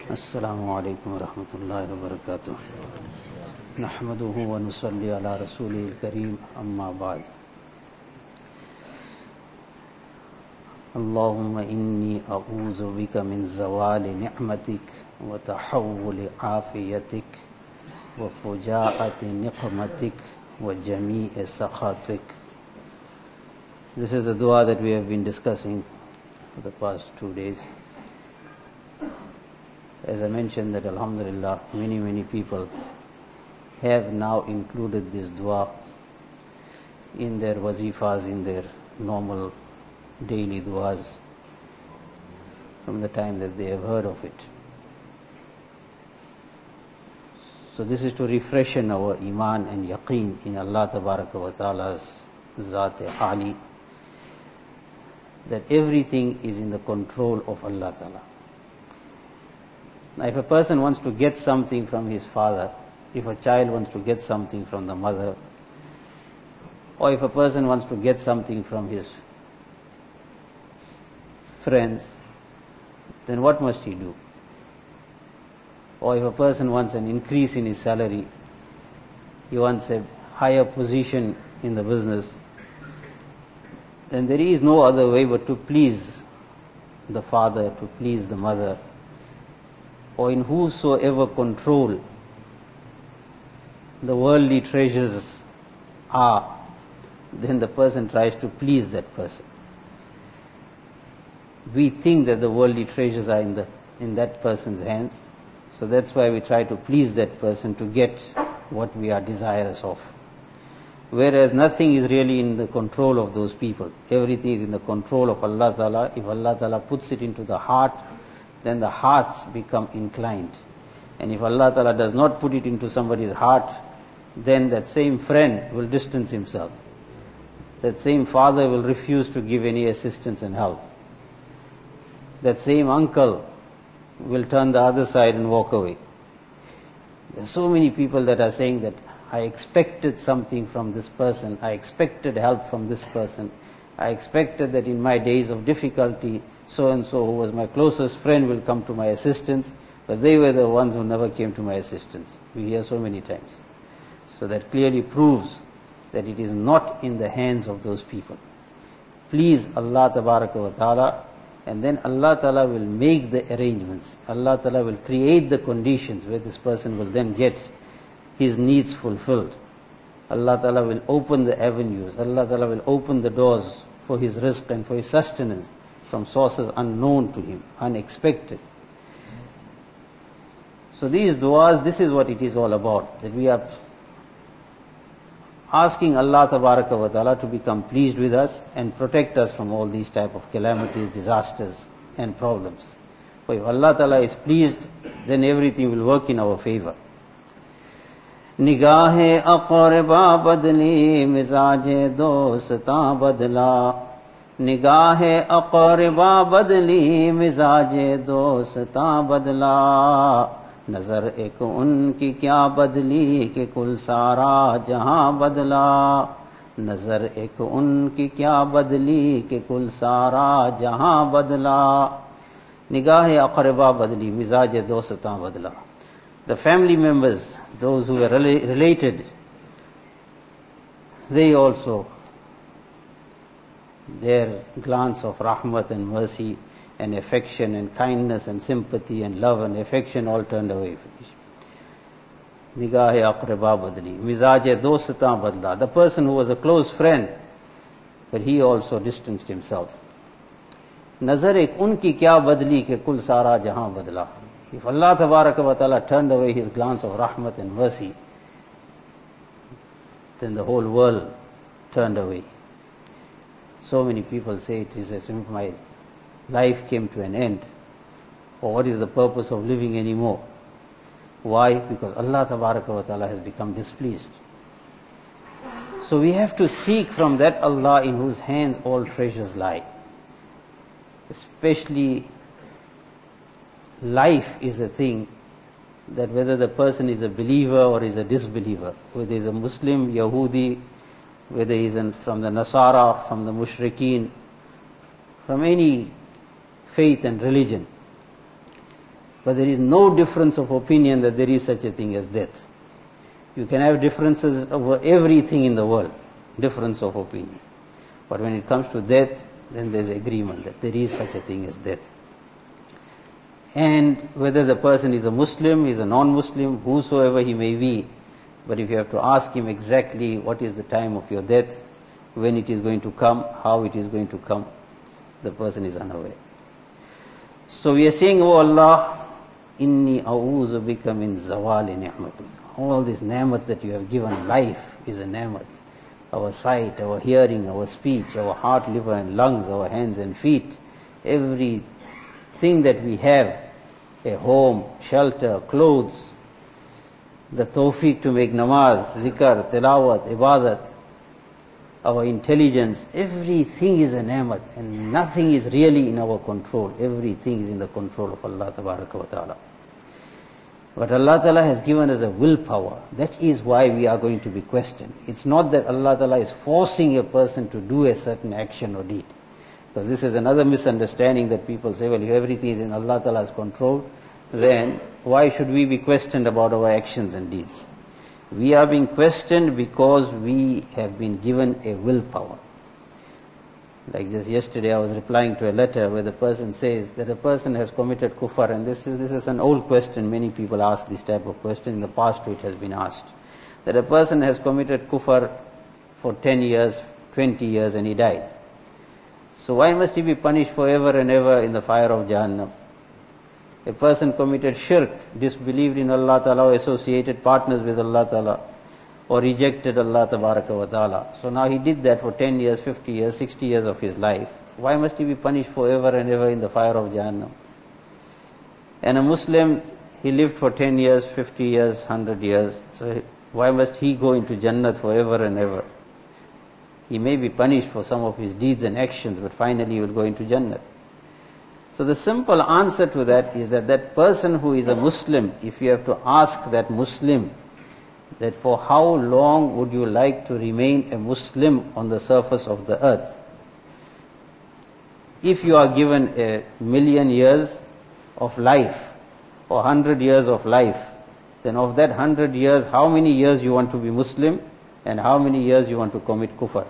السلام عليكم ورحمة الله وبركاته نحمده ونصلي على رسوله الكريم أما بعد اللهم إني أعوذ بك من زوال نعمتك وتحول عافيتك وفجاءة نقمتك وجميع سخطك. This is the dua that we have been discussing for the past 2 days. As I mentioned that alhamdulillah many people have now included this dua in their wazifas, in their normal daily duas from the time that they have heard of it. So this is to refreshen our iman and yaqeen in Allah Tabaraka wa Ta'ala's Zat-e-Ali, that everything is in the control of Allah Ta'ala. Now if a person wants to get something from his father, if a child wants to get something from the mother, or if a person wants to get something from his friends, then what must he do? Or if a person wants an increase in his salary, he wants a higher position in the business, then there is no other way but to please the father, to please the mother, or in whosoever control the worldly treasures are, then the person tries to please that person. We think that the worldly treasures are in that person's hands, so that's why we try to please that person to get what we are desirous of. Whereas nothing is really in the control of those people. Everything is in the control of Allah Ta'ala. If Allah Ta'ala puts it into the heart, then the hearts become inclined. And if Allah Ta'ala does not put it into somebody's heart, then that same friend will distance himself. That same father will refuse to give any assistance and help. That same uncle will turn the other side and walk away. There are so many people that are saying that I expected something from this person, I expected help from this person, I expected that in my days of difficulty, so and so who was my closest friend will come to my assistance, but they were the ones who never came to my assistance. We hear so many times. So that clearly proves that it is not in the hands of those people. Please Allah Tabaraka wa Ta'ala, and then Allah Ta'ala will make the arrangements. Allah Ta'ala will create the conditions where this person will then get his needs fulfilled. Allah Ta'ala will open the avenues. Allah Ta'ala will open the doors for his rizq and for his sustenance from sources unknown to him, unexpected. So these du'as, this is what it is all about, that we are asking Allah Tabaraka wa Ta'ala to become pleased with us and protect us from all these type of calamities, disasters and problems. For if Allah Ta'ala is pleased, then everything will work in our favor. निगाहे अक़रबा बदली मिजाजे दोस्तां बदला निगाहे अक़रबा बदली मिजाजे दोस्तां बदला नजर एक उनकी क्या बदली कि कुल सारा जहां बदला नजर एक उनकी क्या बदली कि कुल सारा जहां बदला निगाहे अक़रबा बदली मिजाजे दोस्तां बदला. The family members, those who were related, they also, their glance of rahmat and mercy and affection and kindness and sympathy and love and affection all turned away. Nigahe aqraba badli, mizaje dostan badla. The person who was a close friend, but he also distanced himself. Nazar ek unki kya badli ke kul sara jahan badla. If Allah Tabaraka wa Ta'ala turned away his glance of rahmat and mercy, then the whole world turned away. So many people say it is as if my life came to an end, or what is the purpose of living anymore? Why? Because Allah Tabaraka wa Ta'ala has become displeased. So we have to seek from that Allah in whose hands all treasures lie. Especially life is a thing that whether the person is a believer or is a disbeliever, whether he is a Muslim, Yahudi, whether he is from the Nasara, from the Mushrikeen, from any faith and religion, But there is no difference of opinion that there is such a thing as death. You can have differences over everything in the world, difference of opinion. But when it comes to death, then there is agreement that there is such a thing as death. And whether the person is a Muslim, is a non-Muslim, whosoever he may be, but if you have to ask him exactly what is the time of your death, when it is going to come, how it is going to come, the person is unaware. So we are saying, oh Allah, inni a'udhu bika min zawali ni'matik. All these ni'mat that you have given, life is a ni'mat. Our sight, our hearing, our speech, our heart, liver and lungs, our hands and feet, everything that we have, a home, shelter, clothes, the tawfiq to make namaz, zikr, tilawat, ibadat, our intelligence, everything is a ni'mat and nothing is really in our control. Everything is in the control of Allah Tabaraka wa Ta'ala. But Allah Ta'ala has given us a willpower. That is why we are going to be questioned. It's not that Allah Ta'ala is forcing a person to do a certain action or deed. Because this is another misunderstanding that people say, well, if everything is in Allah Ta'ala's control, then why should we be questioned about our actions and deeds? We are being questioned because we have been given a willpower. Like just yesterday I was replying to a letter where the person says that a person has committed kufr, and this is an old question. Many people ask this type of question. In the past it has been asked. That a person has committed kufr for 10 years, 20 years and he died. So why must he be punished forever and ever in the fire of Jahannam? A person committed shirk, disbelieved in Allah Ta'ala, or associated partners with Allah Ta'ala, or rejected Allah Tabaraka wa Ta'ala. So now he did that for 10 years, 50 years, 60 years of his life. Why must he be punished forever and ever in the fire of Jahannam? And a Muslim, he lived for 10 years, 50 years, 100 years. So why must he go into Jannat forever and ever? He may be punished for some of his deeds and actions, but finally he will go into Jannat. So the simple answer to that is that that person who is a Muslim, if you have to ask that Muslim, that for how long would you like to remain a Muslim on the surface of the earth? If you are given 1,000,000 years of life, or 100 years of life, then of that 100 years, how many years you want to be Muslim, and how many years you want to commit kufr?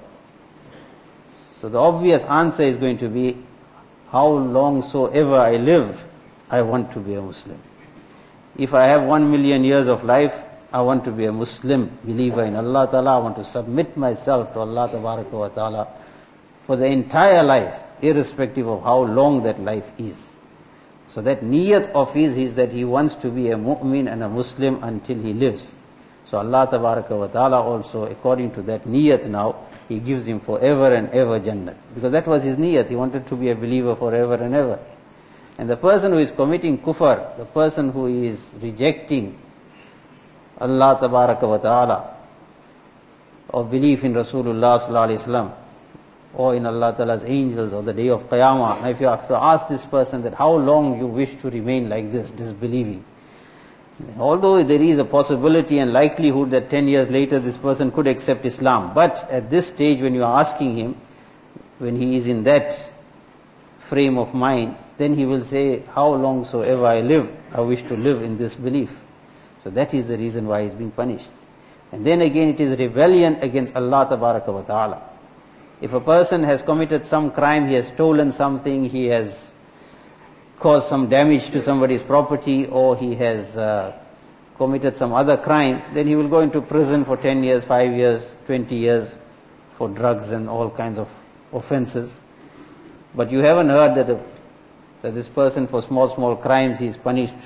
So the obvious answer is going to be, how long soever I live, I want to be a Muslim. If I have 1,000,000 years of life, I want to be a Muslim believer in Allah Ta'ala. I want to submit myself to Allah Tabaraka wa Ta'ala for the entire life, irrespective of how long that life is. So that niyat of his is that he wants to be a mu'min and a Muslim until he lives. So Allah Tabaraka wa Ta'ala also, according to that niyat now, He gives him forever and ever Jannat. Because that was his niyat. He wanted to be a believer forever and ever. And the person who is committing kufr, the person who is rejecting Allah Tabaraka wa Ta'ala, or belief in Rasulullah Sallallahu Alaihi Wasallam, or in Allah Ta'ala's angels, or the day of Qiyamah. Now if you have to ask this person that how long you wish to remain like this, disbelieving, although there is a possibility and likelihood that 10 years later this person could accept Islam, but at this stage when you are asking him, when he is in that frame of mind, then he will say, how long soever I live, I wish to live in this belief. So that is the reason why he is being punished. And then again it is rebellion against Allah Tabaraka wa Ta'ala. If a person has committed some crime, he has stolen something, he has caused some damage to somebody's property, or he has committed some other crime, then he will go into prison for 10 years, 5 years, 20 years for drugs and all kinds of offenses. But you haven't heard that this person for small crimes he is punished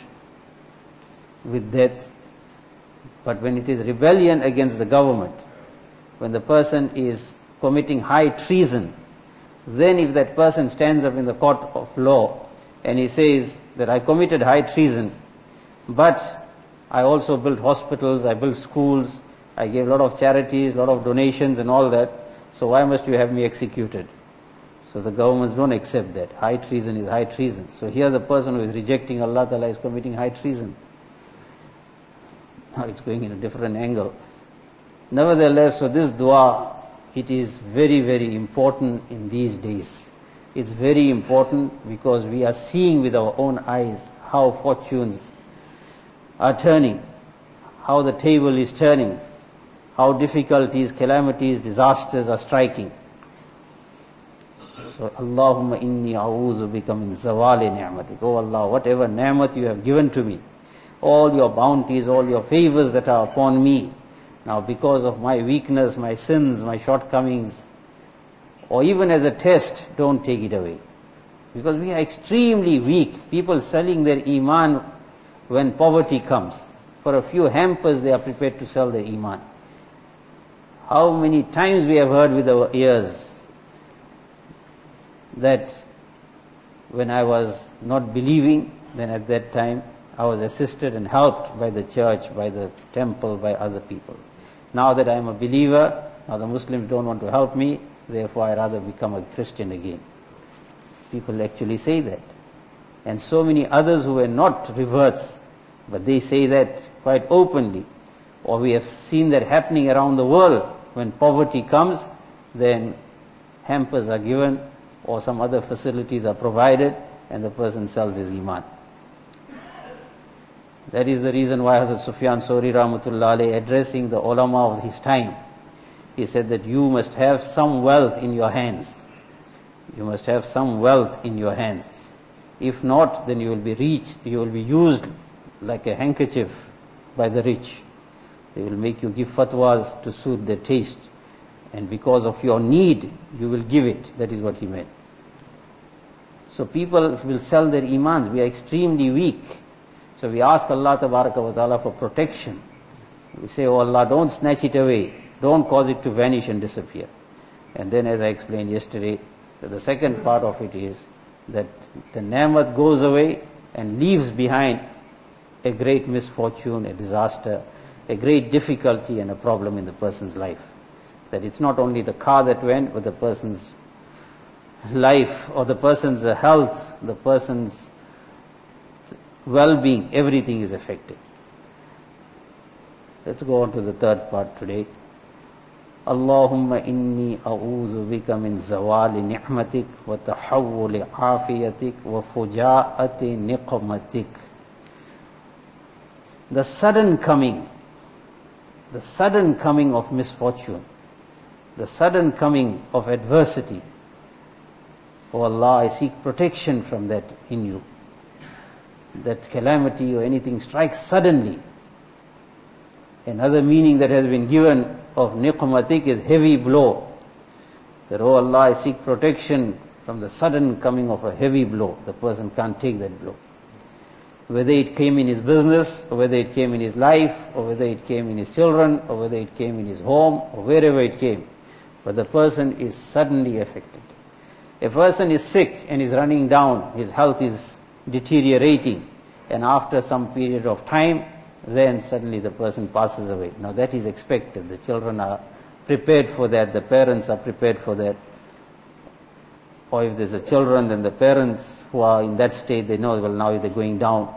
with death. But when it is rebellion against the government, when the person is committing high treason, then if that person stands up in the court of law and he says that I committed high treason, but I also built hospitals, I built schools, I gave a lot of charities, a lot of donations and all that, so why must you have me executed? So the governments don't accept that. High treason is high treason. So here the person who is rejecting Allah Ta'ala is committing high treason. Now it's going in a different angle. Nevertheless, so this dua, it is very, very important in these days. It's very important because we are seeing with our own eyes how fortunes are turning, how the table is turning, how difficulties, calamities, disasters are striking. So, Allahumma inni a'udhu bika min zawali ni'matik. Oh Allah, whatever ni'mat you have given to me, all your bounties, all your favors that are upon me, now because of my weakness, my sins, my shortcomings, or even as a test, don't take it away. Because we are extremely weak. People selling their iman when poverty comes. For a few hampers they are prepared to sell their iman. How many times we have heard with our ears that when I was not believing, then at that time I was assisted and helped by the church, by the temple, by other people. Now that I am a believer, now the Muslims don't want to help me, therefore I rather become a Christian again. People actually say that. And so many others who were not reverts, but they say that quite openly. Or we have seen that happening around the world. When poverty comes, then hampers are given or some other facilities are provided and the person sells his iman. That is the reason why Hazrat Sufyan Sawri Rahmatullah Alayhi, addressing the ulama of his time, he said that you must have some wealth in your hands. You must have some wealth in your hands. If not, then you will be used like a handkerchief by the rich. They will make you give fatwas to suit their taste. And because of your need, you will give it. That is what he meant. So people will sell their imans. We are extremely weak. So we ask Allah Tabaraka wa Ta'ala for protection. We say, oh Allah, don't snatch it away. Don't cause it to vanish and disappear. And then as I explained yesterday, the second part of it is that the ni'mat goes away and leaves behind a great misfortune, a disaster, a great difficulty and a problem in the person's life. That it's not only the car that went, but the person's life or the person's health, the person's well-being, everything is affected. Let's go on to the third part today. Allahumma inni a'udhu bika min zawali ni'matik wa tahawwuli afiyatik wa fuja'ati niqmatik. The sudden coming of misfortune, the sudden coming of adversity. Oh Allah, I seek protection from that in you. That calamity or anything strikes suddenly. Another meaning that has been given of niqmatik is heavy blow. That, oh Allah, I seek protection from the sudden coming of a heavy blow. The person can't take that blow. Whether it came in his business, or whether it came in his life, or whether it came in his children, or whether it came in his home, or wherever it came. But the person is suddenly affected. A person is sick and is running down, his health is deteriorating, and after some period of time, then suddenly the person passes away. Now that is expected. The children are prepared for that, the parents are prepared for that. Or if there's a children, then the parents who are in that state, they know, well, now they're going down.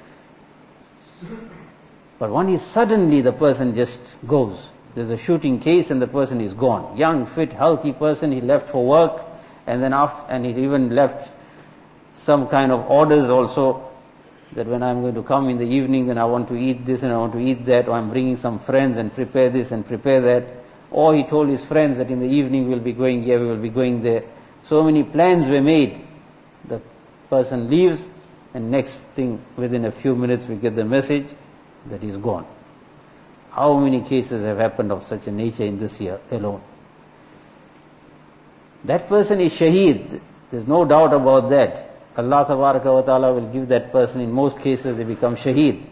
But one is suddenly the person just goes. There's a shooting case and the person is gone. Young, fit, healthy person, he left for work, and then and he even left some kind of orders also, that when I'm going to come in the evening, then I want to eat this and I want to eat that, or I'm bringing some friends and prepare this and prepare that. Or he told his friends that in the evening we'll be going here, we will be going there. So many plans were made. The person leaves, and next thing, within a few minutes we get the message that he's gone. How many cases have happened of such a nature in this year alone? That person is shaheed. There's no doubt about that. Allah Tabaraka wa Ta'ala will give that person, in most cases they become shaheed.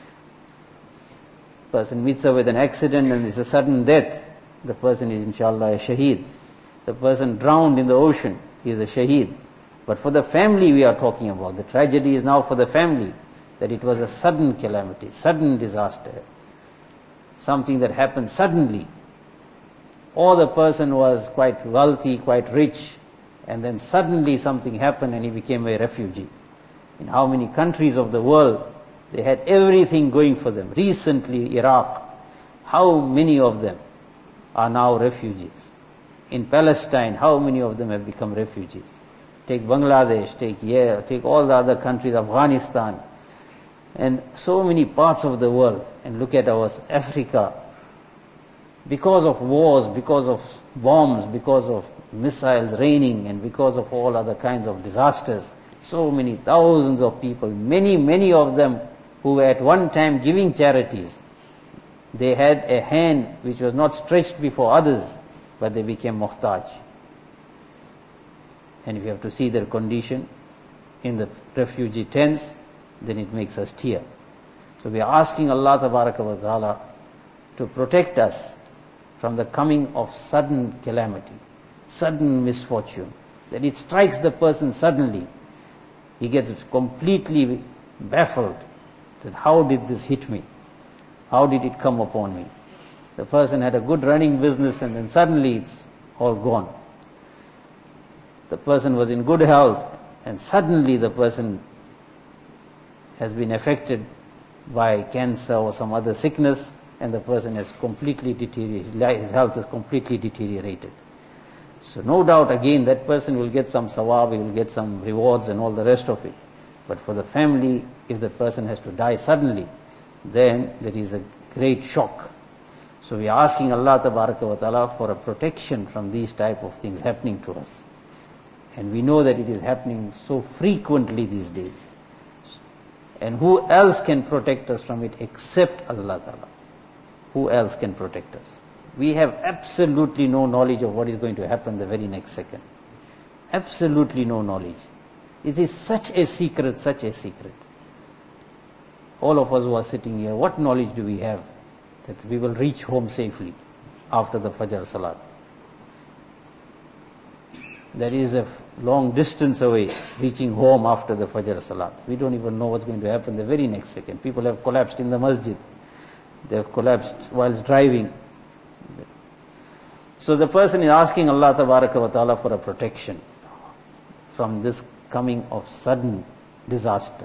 Person meets up with an accident and it's a sudden death. The person is inshallah a shaheed. The person drowned in the ocean, he is a shaheed. But for the family we are talking about, the tragedy is now for the family, that it was a sudden calamity, sudden disaster, something that happened suddenly. Or the person was quite wealthy, quite rich, and then suddenly something happened and he became a refugee. In how many countries of the world, they had everything going for them. Recently, Iraq, how many of them are now refugees? In Palestine, how many of them have become refugees? Take Bangladesh, take all the other countries, Afghanistan. And so many parts of the world, and look at our Africa, because of wars, because of bombs, because of missiles raining, and because of all other kinds of disasters, so many thousands of people, many of them who were at one time giving charities, they had a hand which was not stretched before others, but they became muhtaj. And if you have to see their condition in the refugee tents, then it makes us tear. So we are asking Allah Tabaraka wa Ta'ala to protect us from the coming of sudden calamity, sudden misfortune, that it strikes the person suddenly. He gets completely baffled that how did this hit me? How did it come upon me? The person had a good running business and then suddenly it's all gone. The person was in good health and suddenly the person has been affected by cancer or some other sickness, and the person has completely deteriorated, his health is completely deteriorated. So no doubt again that person will get some sawab, he will get some rewards and all the rest of it. But for the family, if the person has to die suddenly, then there is a great shock. So we are asking Allah Tabaraka wa Ta'ala for a protection from these type of things happening to us. And we know that it is happening so frequently these days. And who else can protect us from it except Allah Ta'ala? Who else can protect us? We have absolutely no knowledge of what is going to happen the very next second. Absolutely no knowledge. It is such a secret, such a secret. All of us who are sitting here, what knowledge do we have that we will reach home safely after the Fajr Salat? That is a long distance away, reaching home after the Fajr Salat. We don't even know what's going to happen the very next second. People have collapsed in the masjid. They have collapsed whilst driving. So the person is asking Allah Tabaraka wa Ta'ala for a protection from this coming of sudden disaster.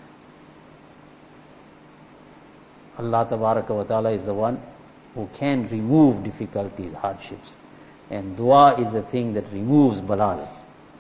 Allah Tabaraka wa Ta'ala is the one who can remove difficulties, hardships. And dua is the thing that removes balas.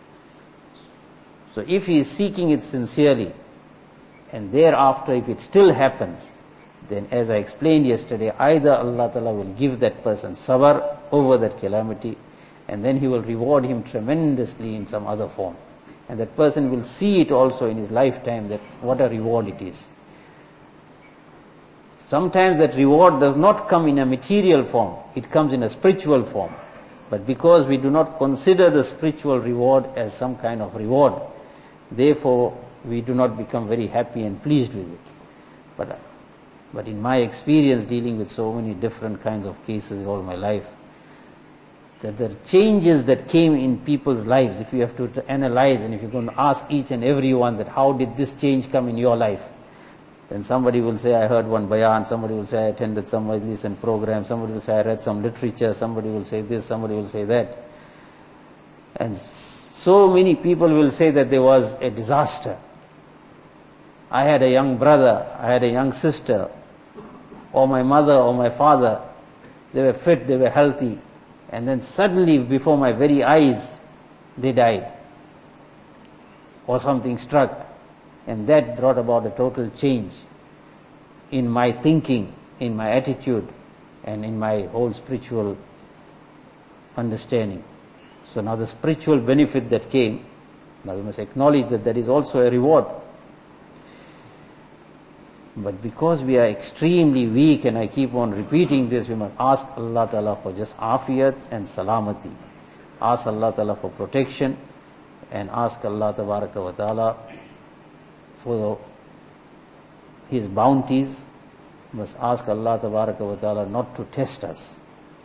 So if he is seeking it sincerely, and thereafter if it still happens, then as I explained yesterday, either Allah Ta'ala will give that person sabr over that calamity, and then he will reward him tremendously in some other form. And that person will see it also in his lifetime, that what a reward it is. Sometimes that reward does not come in a material form, it comes in a spiritual form. But because we do not consider the spiritual reward as some kind of reward, therefore we do not become very happy and pleased with it. But in my experience dealing with so many different kinds of cases all my life, that the changes that came in people's lives, if you have to analyze and if you're going to ask each and every one that how did this change come in your life, then somebody will say, I heard one bayan, somebody will say, I attended some majlis and program, somebody will say, I read some literature, somebody will say this, somebody will say that. And so many people will say that there was a disaster. I had a young brother, I had a young sister, or my mother or my father, they were fit, they were healthy, and then suddenly before my very eyes, they died. Or something struck. And that brought about a total change in my thinking, in my attitude, and in my whole spiritual understanding. So now the spiritual benefit that came, now we must acknowledge that there is also a reward. But because we are extremely weak, and I keep on repeating this, we must ask Allah Ta'ala for just afiyat and salamati. Ask Allah Ta'ala for protection, and ask Allah Tabaraka wa Ta'ala for His bounties. Must ask Allah Tabaraka wa Ta'ala not to test us.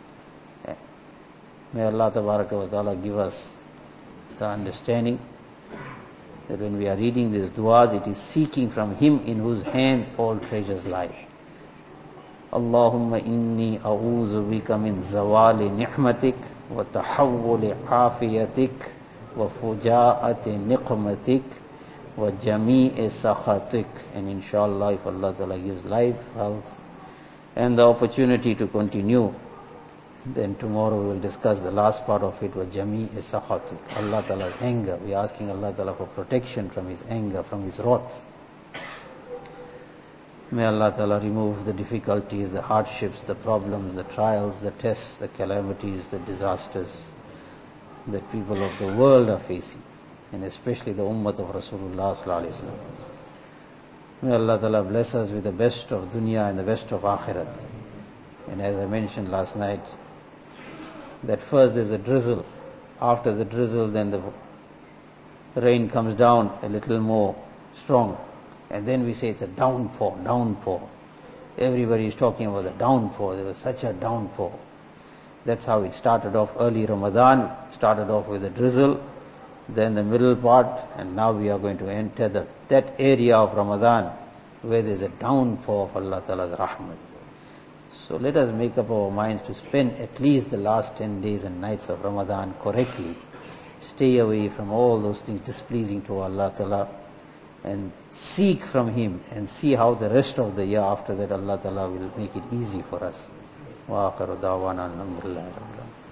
May Allah Tabaraka wa Ta'ala give us the understanding that when we are reading these du'as, it is seeking from Him in whose hands all treasures lie. Allahumma inni a'udhu bika min zawali ni'matik wa tahawwuli afiyatik wa fuja'ati niqmatik wa jami'i sakhatik. And inshallah, if Allah Ta'ala gives life, health, and the opportunity to continue, then tomorrow we will discuss the last part of it, wa jami'i sakhatik. Allah Ta'ala's anger. We are asking Allah Ta'ala for protection from His anger, from His wrath. May Allah Ta'ala remove the difficulties, the hardships, the problems, the trials, the tests, the calamities, the disasters that people of the world are facing, and especially the ummah of Rasulullah Sallallahu Alaihi Wasallam. May Allah Ta'ala bless us with the best of dunya and the best of akhirat. And as I mentioned last night, that first there's a drizzle. After the drizzle, then the rain comes down a little more strong. And then we say it's a downpour, downpour. Everybody is talking about the downpour. There was such a downpour. That's how it started off early Ramadan. Started off with a drizzle, then the middle part, and now we are going to enter that area of Ramadan where there's a downpour of Allah Ta'ala's rahmat. So let us make up our minds to spend at least the last 10 days and nights of Ramadan correctly. Stay away from all those things displeasing to Allah Ta'ala, and seek from Him, and see how the rest of the year after that Allah Ta'ala will make it easy for us. Wa akhiru da'wana alhamdulillahi rabbil alamin.